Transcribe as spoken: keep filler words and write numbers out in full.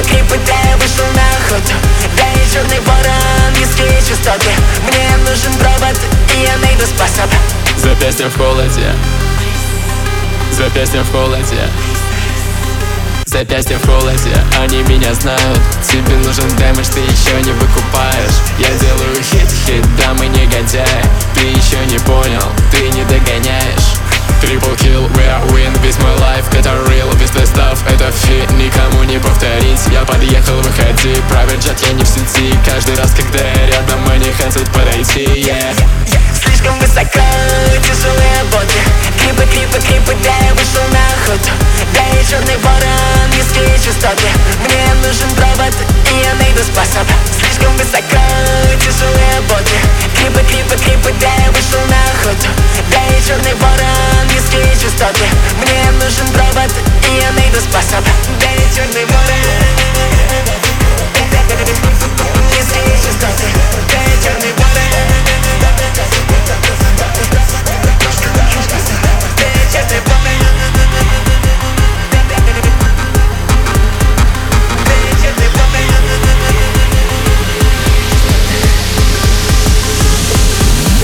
крипы, да я вышел на охоту. Да и черный ворон, низкие частоты. Мне нужен провод, и я найду способ. Запястьем в холоде, запястьем в холоде, запястьем в холоде. Они меня знают. Тебе нужен дэмэдж, ты еще не выкупаешь. Я делаю хит-хит, да мы негодяи. Ты еще не понял, ты не догоняешь. Triple kill, we are win, весь мой лайф, это real, весь твой это фит, никому не повторить. Я подъехал, выходи, private jet, я не в сети. Каждый раз, когда я рядом, мои хотят подойти, yeah. Слишком высоко, тяжелые боты. Крипы, крипы, крипы, да я вышел на охоту. Да и черный ворон, низкие частоты. Мне нужен провод, и я найду способ. Слишком высоко, тяжелые боты. Крипы, крипы, крипы, да я вышел на охоту. Да и черный ворон, низкие частоты. Мне нужен провод, и я найду способ. Да и черный